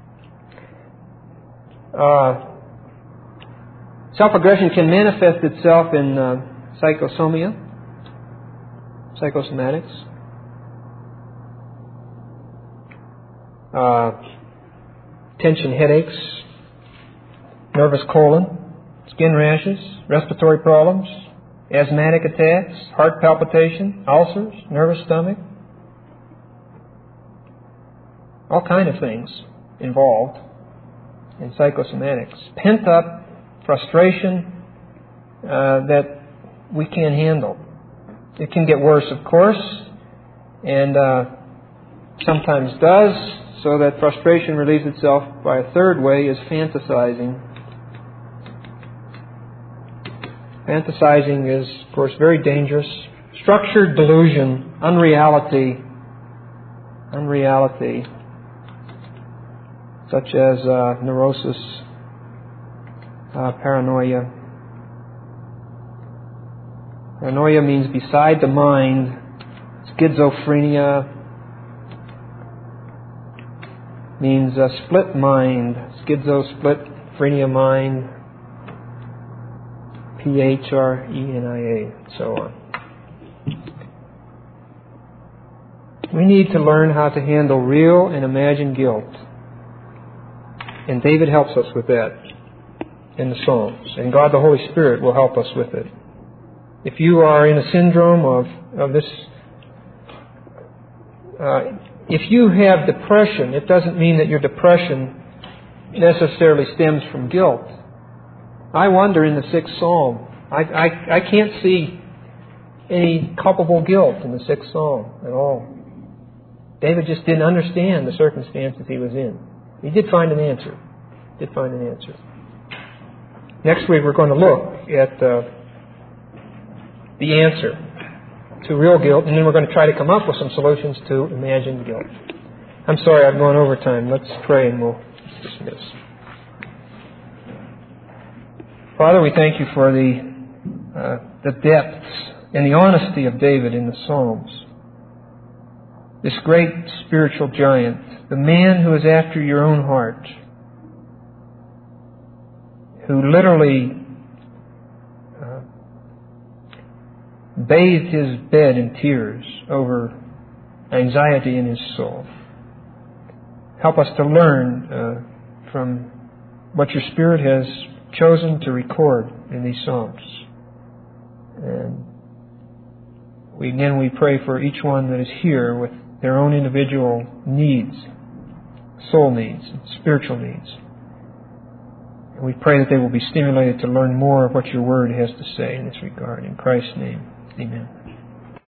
Uh, self-aggression can manifest itself in uh, psychosomia, psychosomatics. Uh, tension headaches, nervous colon, skin rashes, respiratory problems, asthmatic attacks, heart palpitation, ulcers, nervous stomach. All kind of things involved in psychosomatics. Pent up frustration uh, that we can't handle. It can get worse, of course, and uh, sometimes does. So that frustration relieves itself by a third way is fantasizing. Fantasizing is, of course, very dangerous. Structured delusion, unreality, unreality, such as uh, neurosis, uh, paranoia. Paranoia means beside the mind. Schizophrenia means a split mind, schizo, split, phrenia, mind, P H R E N I A, and so on. We need to learn how to handle real and imagined guilt. And David helps us with that in the Psalms. And God the Holy Spirit will help us with it. If you are in a syndrome of, of this... Uh, If you have depression, it doesn't mean that your depression necessarily stems from guilt. I wonder in the sixth Psalm. I, I, I can't see any culpable guilt in the sixth Psalm at all. David just didn't understand the circumstances he was in. He did find an answer. He did find an answer. Next week we're going to look at uh, the answer to real guilt, and then we're going to try to come up with some solutions to imagined guilt. I'm sorry I've gone over time. Let's pray and we'll dismiss. Father, we thank you for the uh, the depths and the honesty of David in the Psalms. This great spiritual giant, the man who is after your own heart, who literally uh, bathed his bed in tears over anxiety in his soul. Help us to learn uh, from what your Spirit has chosen to record in these Psalms. And we, again, we pray for each one that is here with their own individual needs, soul needs, and spiritual needs. And we pray that they will be stimulated to learn more of what your Word has to say in this regard. In Christ's name, amen.